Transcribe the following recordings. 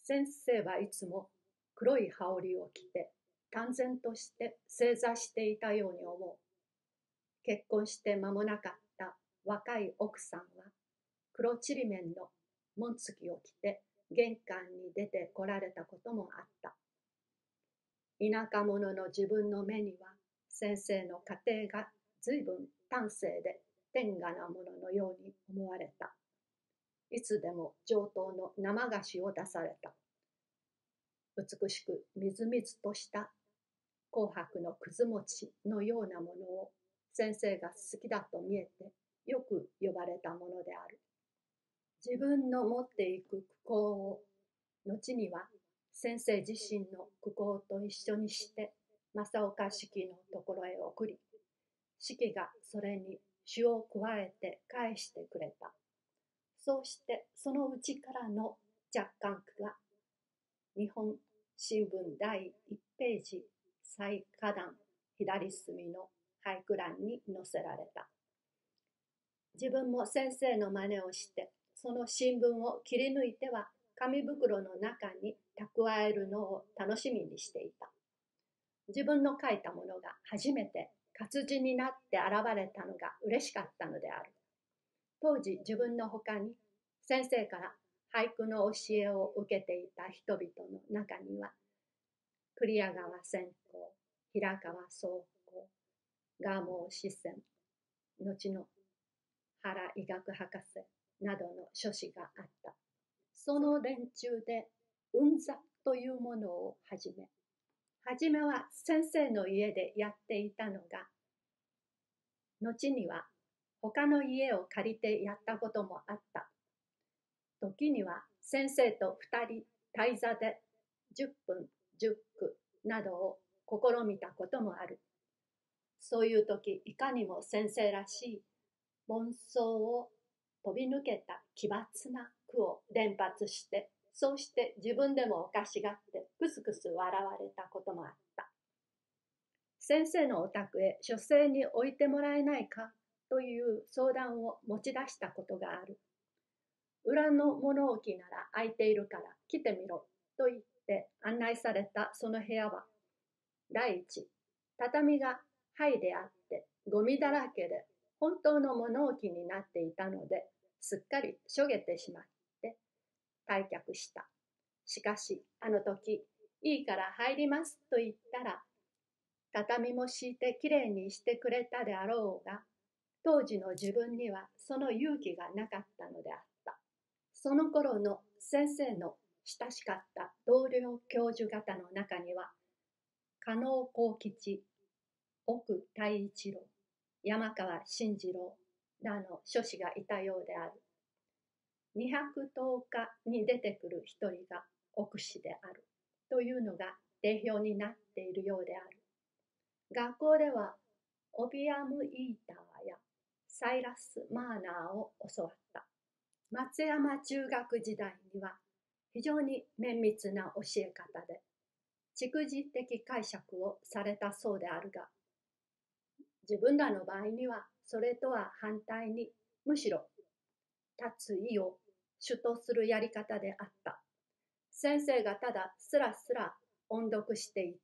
先生はいつも黒い羽織を着て淡然として正座していたように思う。結婚して間もなかった若い奥さんは黒ちりめんの紋付きを着て玄関に出てこられたこともあった。田舎者の自分の目には先生の家庭が随分端正で天下なもののように思われた。いつでも上等の生菓子を出された。美しくみずみずとした紅白のくず餅のようなものを先生が好きだと見えてよく呼ばれたものである。自分の持っていく苦行を後には先生自身の苦行と一緒にして正岡子規のところへ送り、子規がそれに酒を加えて返してくれた。そうしてそのうちからの若干句が日本新聞第1ページ最下段左隅の俳句欄に載せられた。自分も先生の真似をしてその新聞を切り抜いては紙袋の中に蓄えるのを楽しみにしていた。自分の書いたものが初めて活字になって現れたのが嬉しかったのである。当時自分のほかに先生から俳句の教えを受けていた人々の中には栗屋川専攻、平川総攻、蒲生四川、後の原医学博士などの書士があった。その連中で運座というものを始めは先生の家でやっていたのが、後には他の家を借りてやったこともあった。時には先生と2人対座で10分10句などを試みたこともある。そういう時いかにも先生らしい凡走を飛び抜けた奇抜な句を連発して、そうして自分でもおかしがってクスクス笑われたこともあった。先生のお宅へ書生に置いてもらえないかという相談を持ち出したことがある。裏の物置なら空いているから来てみろと言って案内されたその部屋は、第一、畳が灰であってゴミだらけで本当の物置になっていたので、すっかりしょげてしまって退却した。しかしあの時、いいから入りますと言ったら、畳も敷いてきれいにしてくれたであろうが、当時の自分にはその勇気がなかったのであった。その頃の先生の親しかった同僚教授方の中には、加納幸吉、奥太一郎、山川慎次郎らの書士がいたようである。210日に出てくる一人が奥氏であるというのが定評になっているようである。学校ではオビアム・イーターやサイラス・マーナーを教わった。松山中学時代には非常に綿密な教え方で蓄字的解釈をされたそうであるが、自分らの場合にはそれとは反対に、むしろ立つ意を主とするやり方であった。先生がただスラスラ音読していって、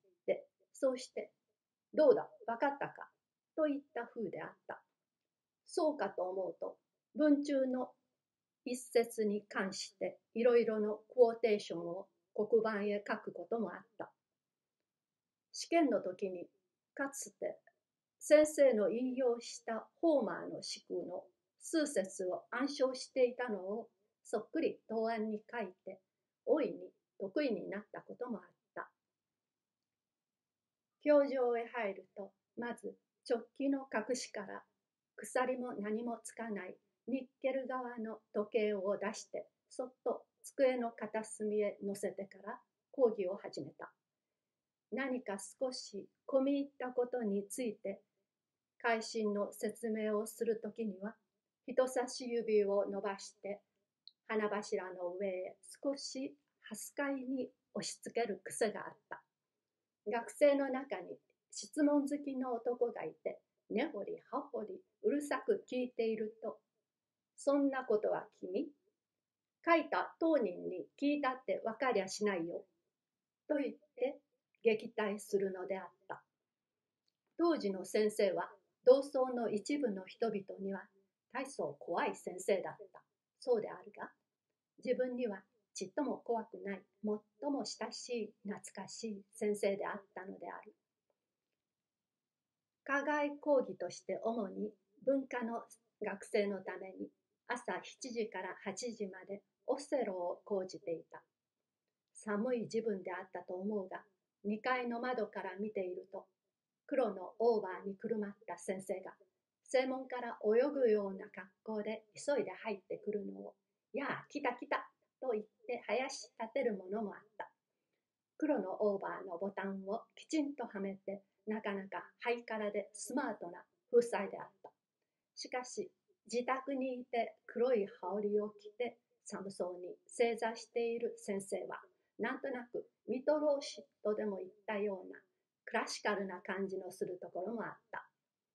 そうしてどうだ分かったかといった風であった。そうかと思うと、文中の一節に関していろいろのクォーテーションを黒板へ書くこともあった。試験の時にかつて先生の引用したホーマーの詩句の数節を暗唱していたのをそっくり答案に書いて大いに得意になったこともあった。教場へ入るとまず直帰の隠しから鎖も何もつかないニッケル側の時計を出してそっと机の片隅へ乗せてから講義を始めた。何か少し込み入ったことについて改心の説明をするときには人差し指を伸ばして花柱の上へ少しはすかいに押し付ける癖があった。学生の中に質問好きの男がいて根掘り葉掘りうるさく聞いていると、そんなことは君、 書いた当人に聞いたって分かりゃしないよ、と言って撃退するのであった。当時の先生は同窓の一部の人々には大層怖い先生だった。そうであるが、自分にはちっとも怖くない、最も親しい懐かしい先生であったのである。課外講義として主に文化の学生のために朝7時から8時までオセロを講じていた。寒い自分であったと思うが、2階の窓から見ていると、黒のオーバーにくるまった先生が正門から泳ぐような格好で急いで入ってくるのを、やあ来た来たと言って囃し立てるものもあった。黒のオーバーのボタンをきちんとはめて、なかなかハイカラでスマートな夫妻であった。しかし自宅にいて黒い羽織を着て寒そうに正座している先生は、なんとなくミトローシとでも言ったようなクラシカルな感じのするところもあった。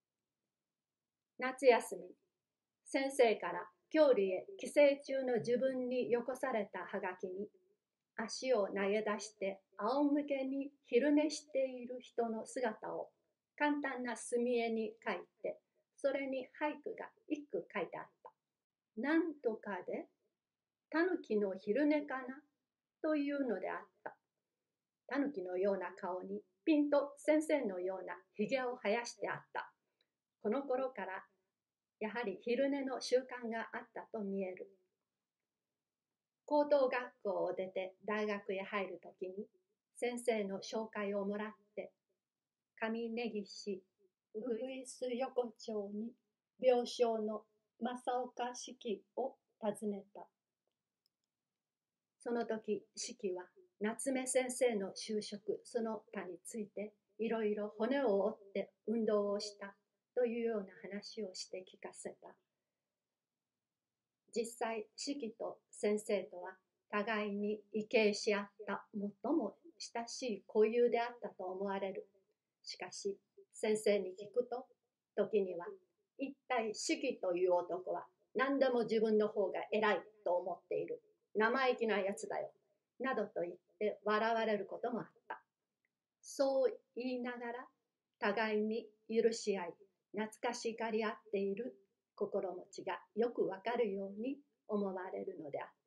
夏休み、先生から郷里へ帰省中の自分によこされたはがきに、足を投げ出して仰向けに昼寝している人の姿を簡単な墨絵に描いて、それに俳句が一句書いてあった。なんとかでタヌキの昼寝かなというのであった。タヌキのような顔にピンと先生のようなひげを生やしてあった。この頃からやはり昼寝の習慣があったと見える。高等学校を出て大学へ入るときに先生の紹介をもらって、上根岸ウグイス横丁に病床の正岡子規を訪ねた。その時子規は夏目先生の就職その他についていろいろ骨を折って運動をしたというような話をして聞かせた。実際子規と先生とは互いに畏敬し合った最も親しい交友であったと思われる。しかし先生に聞くと、時には一体子規という男は何でも自分の方が偉いと思っている、生意気なやつだよなどと言って笑われることもあった。そう言いながら互いに許し合い懐かしがり合っている心持ちがよくわかるように思われるのであった。